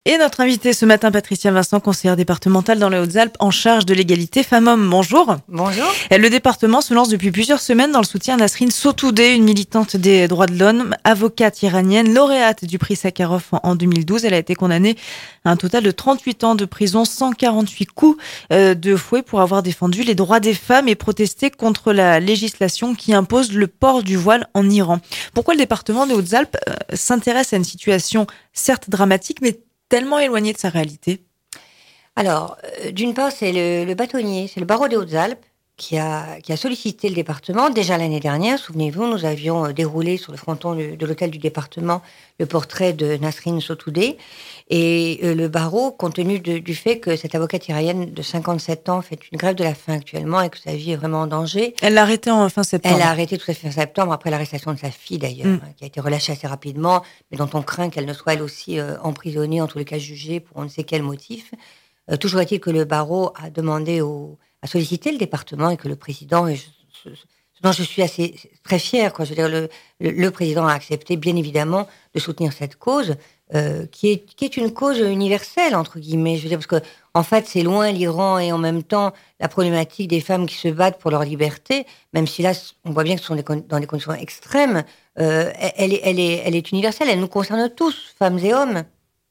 Et notre invitée ce matin, Patricia Vincent, conseillère départementale dans les Hautes-Alpes, en charge de l'égalité femmes-hommes. Bonjour. Bonjour. Le département se lance depuis plusieurs semaines dans le soutien à Nasrin Sotoudeh, une militante des droits de l'homme, avocate iranienne, lauréate du prix Sakharov en 2012. Elle a été condamnée à un total de 38 ans de prison, 148 coups de fouet pour avoir défendu les droits des femmes et protesté contre la législation qui impose le port du voile en Iran. Pourquoi le département des Hautes-Alpes s'intéresse à une situation certes dramatique, mais tellement éloigné de sa réalité? Alors, d'une part, c'est le bâtonnier, c'est le barreau des Hautes-Alpes qui a sollicité le département. Déjà l'année dernière, souvenez-vous, nous avions déroulé sur le fronton de l'hôtel du département le portrait de Nasrin Sotoudeh. Et le barreau, compte tenu du fait que cette avocate iranienne de 57 ans fait une grève de la faim actuellement et que sa vie est vraiment en danger. Elle l'a arrêté en fin septembre. Elle a arrêté tout à fait en septembre, après l'arrestation de sa fille d'ailleurs, qui a été relâchée assez rapidement, mais dont on craint qu'elle ne soit elle aussi emprisonnée, en tous les cas jugée pour on ne sait quel motif. Toujours est-il que le barreau a demandé a sollicité le département et que le président, ce dont je suis très fière, quoi. Je veux dire, le président a accepté, bien évidemment, de soutenir cette cause, qui est une cause universelle, entre guillemets. Je veux dire, parce que, en fait, c'est loin l'Iran et en même temps, la problématique des femmes qui se battent pour leur liberté, même si là, on voit bien que ce sont dans des conditions extrêmes, elle est universelle, elle nous concerne tous, femmes et hommes.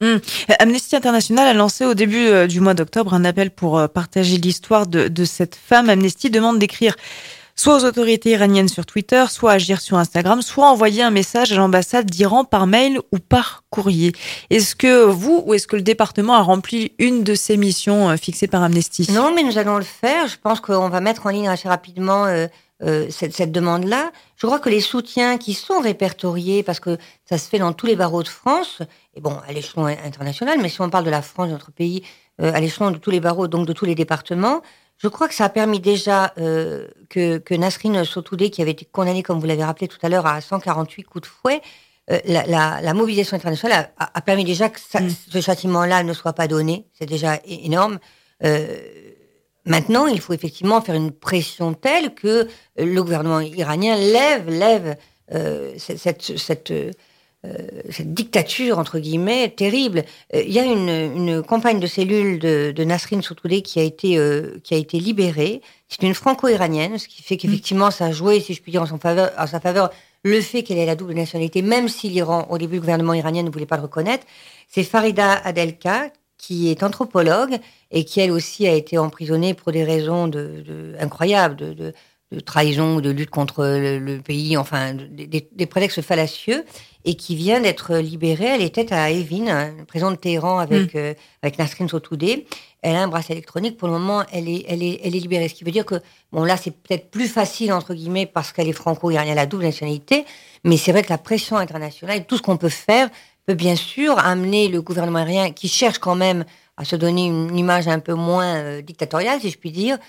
Amnesty International a lancé au début du mois d'octobre un appel pour partager l'histoire de cette femme. Amnesty demande d'écrire soit aux autorités iraniennes sur Twitter, soit agir sur Instagram, soit envoyer un message à l'ambassade d'Iran par mail ou par courrier. Est-ce que vous ou est-ce que le département a rempli une de ces missions fixées par Amnesty? Non, mais nous allons le faire. Je pense qu'on va mettre en ligne assez rapidement cette demande-là. Je crois que les soutiens qui sont répertoriés, parce que ça se fait dans tous les barreaux de France, et bon, à l'échelon international, mais si on parle de la France, de notre pays, à l'échelon de tous les barreaux, donc de tous les départements, je crois que ça a permis déjà que Nasrin Sotoudeh, qui avait été condamnée, comme vous l'avez rappelé tout à l'heure, à 148 coups de fouet, la mobilisation internationale a permis déjà que ce châtiment-là ne soit pas donné. C'est déjà énorme. Maintenant, il faut effectivement faire une pression telle que le gouvernement iranien lève cette dictature, entre guillemets, terrible. Il y a une campagne de cellules de Nasrin Sotoudeh qui a été libérée. C'est une franco-iranienne, ce qui fait qu'effectivement, ça a joué, si je puis dire, en sa faveur, le fait qu'elle ait la double nationalité, même si l'Iran, au début, le gouvernement iranien ne voulait pas le reconnaître. C'est Farida Adelka, qui est anthropologue et qui, elle aussi, a été emprisonnée pour des raisons incroyables, de trahison, de lutte contre le pays, enfin, des prétextes fallacieux, et qui vient d'être libérée. Elle était à Evin, prison de Téhéran, avec Nasrin Sotoudeh. Elle a un bracelet électronique. Pour le moment, elle est libérée. Ce qui veut dire que, bon, là, c'est peut-être plus facile, entre guillemets, parce qu'elle est franco-iranienne, la double nationalité, mais c'est vrai que la pression internationale, tout ce qu'on peut faire, peut bien sûr amener le gouvernement iranien, qui cherche quand même à se donner une image un peu moins dictatoriale, si je puis dire,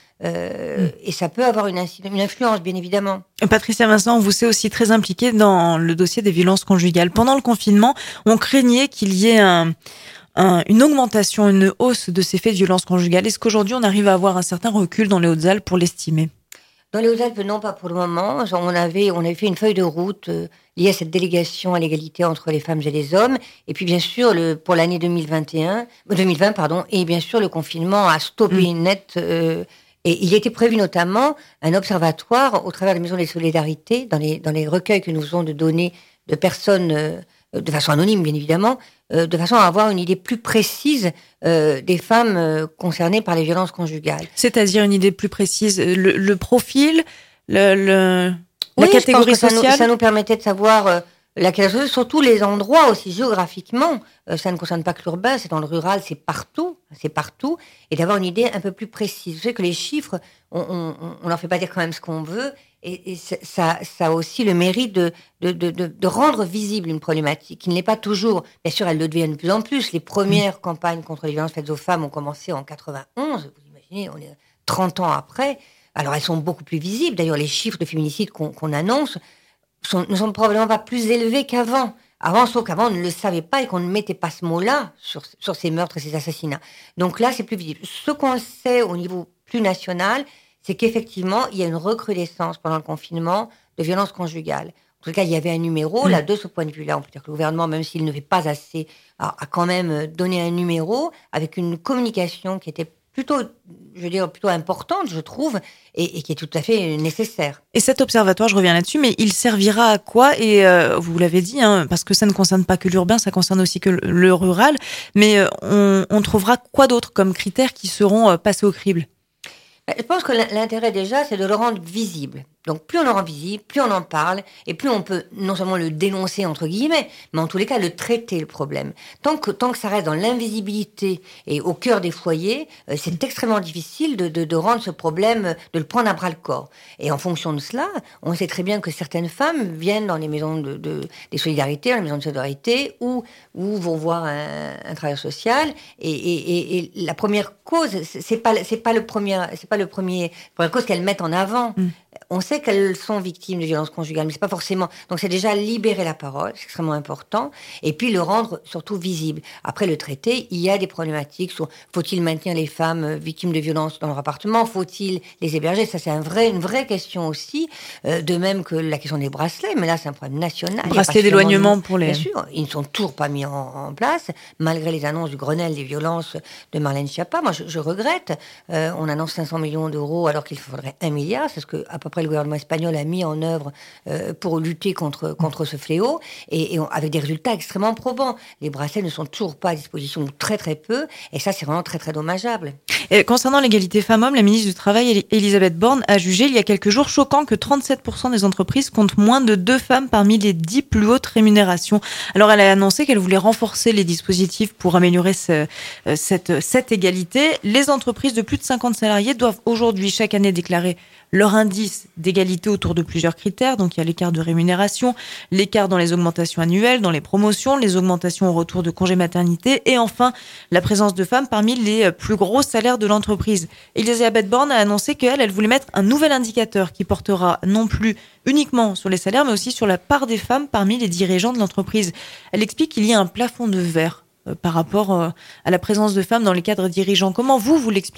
et ça peut avoir une influence, bien évidemment. Patricia Vincent, vous êtes aussi très impliquée dans le dossier des violences conjugales. Pendant le confinement, on craignait qu'il y ait une augmentation, une hausse de ces faits de violences conjugales. Est-ce qu'aujourd'hui, on arrive à avoir un certain recul dans les Hautes-Alpes pour l'estimer? Dans les Hautes-Alpes, non, pas pour le moment. On avait fait une feuille de route liée à cette délégation à l'égalité entre les femmes et les hommes. Et puis, bien sûr, pour l'année 2020, pardon, et bien sûr, le confinement a stoppé net. Et il était prévu notamment un observatoire au travers des maisons des solidarités, dans les recueils que nous faisons de données de personnes, de façon anonyme, bien évidemment, de façon à avoir une idée plus précise des femmes concernées par les violences conjugales. C'est-à-dire une idée plus précise, le profil, la oui, catégorie sociale. Ça nous permettait de savoir la catégorie, surtout les endroits aussi géographiquement. Ça ne concerne pas que l'urbain, c'est dans le rural, c'est partout, et d'avoir une idée un peu plus précise. Je sais que les chiffres, on leur fait pas dire quand même ce qu'on veut, et ça a aussi le mérite de rendre visible une problématique qui ne l'est pas toujours. Bien sûr, elle le devient de plus en plus. Les premières campagnes contre les violences faites aux femmes ont commencé en 91. Vous imaginez, on est 30 ans après. Alors, elles sont beaucoup plus visibles. D'ailleurs, les chiffres de féminicide qu'on annonce ne sont probablement pas plus élevés qu'avant. Sauf qu'avant, on ne le savait pas et qu'on ne mettait pas ce mot-là sur ces meurtres et ces assassinats. Donc là, c'est plus visible. Ce qu'on sait au niveau plus national, c'est qu'effectivement, il y a une recrudescence pendant le confinement de violences conjugales. En tout cas, il y avait un numéro. Là, de ce point de vue-là, on peut dire que le gouvernement, même s'il ne fait pas assez, a quand même donné un numéro avec une communication qui était plutôt, je veux dire, plutôt importante, je trouve, et qui est tout à fait nécessaire. Et cet observatoire, je reviens là-dessus, mais il servira à quoi? Et vous l'avez dit, hein, parce que ça ne concerne pas que l'urbain, ça concerne aussi que le rural. Mais on trouvera quoi d'autre comme critères qui seront passés au crible? Je pense que l'intérêt déjà, c'est de le rendre visible. Donc plus on le rend visible, plus on en parle, et plus on peut non seulement le dénoncer entre guillemets, mais en tous les cas le traiter le problème. Tant que ça reste dans l'invisibilité et au cœur des foyers, c'est extrêmement difficile de rendre ce problème, de le prendre à bras le corps. Et en fonction de cela, on sait très bien que certaines femmes viennent dans les maisons des solidarités, dans les maisons de solidarité, ou vont voir un travailleur social. Et la première cause, c'est pas la première cause qu'elles mettent en avant. On sait qu'elles sont victimes de violences conjugales, mais c'est pas forcément. Donc c'est déjà libérer la parole, c'est extrêmement important, et puis le rendre surtout visible. Après le traiter, il y a des problématiques sur faut-il maintenir les femmes victimes de violences dans leur appartement, faut-il les héberger. Ça c'est une vraie question aussi. De même que la question des bracelets, mais là c'est un problème national. Bracelets d'éloignement pour les. Bien sûr, ils ne sont toujours pas mis en place malgré les annonces du Grenelle des violences de Marlène Schiappa. Moi je regrette. On annonce 500 millions d'euros alors qu'il faudrait 1 milliard. C'est ce que à peu près le gouvernement espagnol a mis en œuvre pour lutter contre ce fléau, et avec des résultats extrêmement probants. Les bracelets ne sont toujours pas à disposition, ou très très peu, et ça c'est vraiment très très dommageable. Et concernant l'égalité femmes-hommes, la ministre du Travail, Elisabeth Borne, a jugé il y a quelques jours choquant que 37% des entreprises comptent moins de 2 femmes parmi les 10 plus hautes rémunérations. Alors elle a annoncé qu'elle voulait renforcer les dispositifs pour améliorer cette égalité. Les entreprises de plus de 50 salariés doivent aujourd'hui chaque année déclarer leur indice d'égalité autour de plusieurs critères. Donc, il y a l'écart de rémunération, l'écart dans les augmentations annuelles, dans les promotions, les augmentations au retour de congé maternité et enfin, la présence de femmes parmi les plus gros salaires de l'entreprise. Elisabeth Borne a annoncé qu'elle voulait mettre un nouvel indicateur qui portera non plus uniquement sur les salaires, mais aussi sur la part des femmes parmi les dirigeants de l'entreprise. Elle explique qu'il y a un plafond de verre par rapport à la présence de femmes dans les cadres dirigeants. Comment vous l'expliquez ?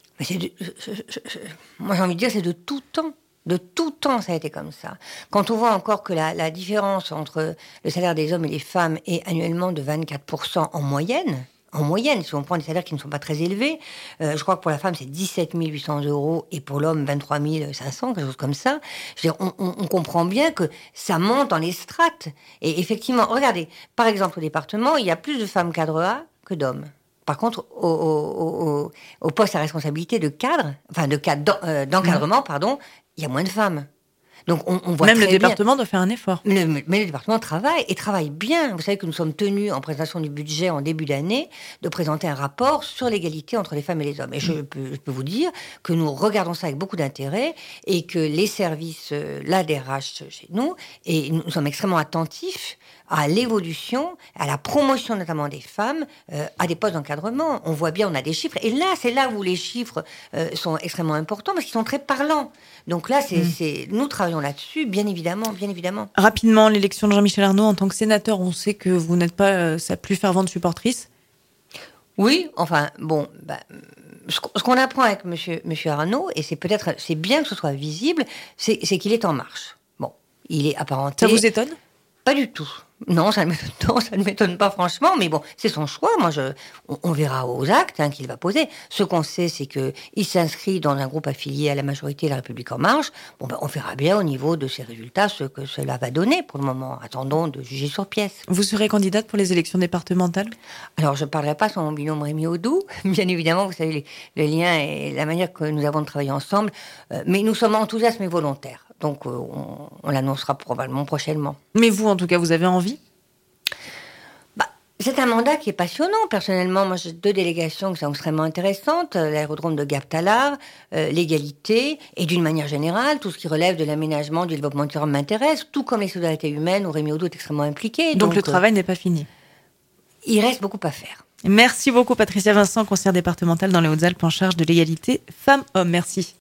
Moi, j'ai envie de dire, c'est de tout temps. De tout temps, ça a été comme ça. Quand on voit encore que la différence entre le salaire des hommes et des femmes est annuellement de 24% en moyenne, si on prend des salaires qui ne sont pas très élevés, je crois que pour la femme, c'est 17 800 € et pour l'homme, 23 500, quelque chose comme ça. Je veux dire, on comprend bien que ça monte dans les strates. Et effectivement, regardez, par exemple, au département, il y a plus de femmes cadre A que d'hommes. Par contre, au poste à responsabilité de cadre, d'encadrement, il y a moins de femmes. Donc on voit même très le département doit faire un effort. Mais le département travaille bien. Vous savez que nous sommes tenus, en présentation du budget en début d'année, de présenter un rapport sur l'égalité entre les femmes et les hommes. Et je peux vous dire que nous regardons ça avec beaucoup d'intérêt et que les services, la DRH chez nous, et nous sommes extrêmement attentifs à l'évolution, à la promotion notamment des femmes, à des postes d'encadrement. On voit bien, on a des chiffres. Et là, c'est là où les chiffres sont extrêmement importants parce qu'ils sont très parlants. Donc là, nous travaillons là-dessus, bien évidemment. Rapidement, l'élection de Jean-Michel Arnaud en tant que sénateur, on sait que vous n'êtes pas sa plus fervente supportrice. Oui, enfin, bon, ce qu'on apprend avec monsieur Arnaud, et c'est bien que ce soit visible, c'est qu'il est en marche. Bon, il est apparenté... Ça vous étonne ? Pas du tout. Non, ça ne m'étonne pas franchement, mais bon, c'est son choix. Moi, on verra aux actes qu'il va poser. Ce qu'on sait, c'est qu'il s'inscrit dans un groupe affilié à la majorité de La République En Marche. Bon, on verra bien au niveau de ses résultats ce que cela va donner pour le moment. Attendons de juger sur pièce. Vous serez candidate pour les élections départementales ? Alors, je ne parlerai pas sur mon binôme Rémi Audou. Bien évidemment, vous savez, le lien et la manière que nous avons de travailler ensemble. Mais nous sommes enthousiastes et volontaires. Donc, on l'annoncera probablement prochainement. Mais vous, en tout cas, vous avez envie ? C'est un mandat qui est passionnant. Personnellement, moi, j'ai 2 délégations qui sont extrêmement intéressantes. L'aérodrome de Gap-Talard, l'égalité, et d'une manière générale, tout ce qui relève de l'aménagement, du développement durable m'intéresse, tout comme les solidarités humaines, où Rémi Audou est extrêmement impliqué. Donc le travail n'est pas fini. Il reste beaucoup à faire. Merci beaucoup, Patricia Vincent, conseillère départementale dans les Hautes-Alpes en charge de l'égalité femmes-hommes. Merci.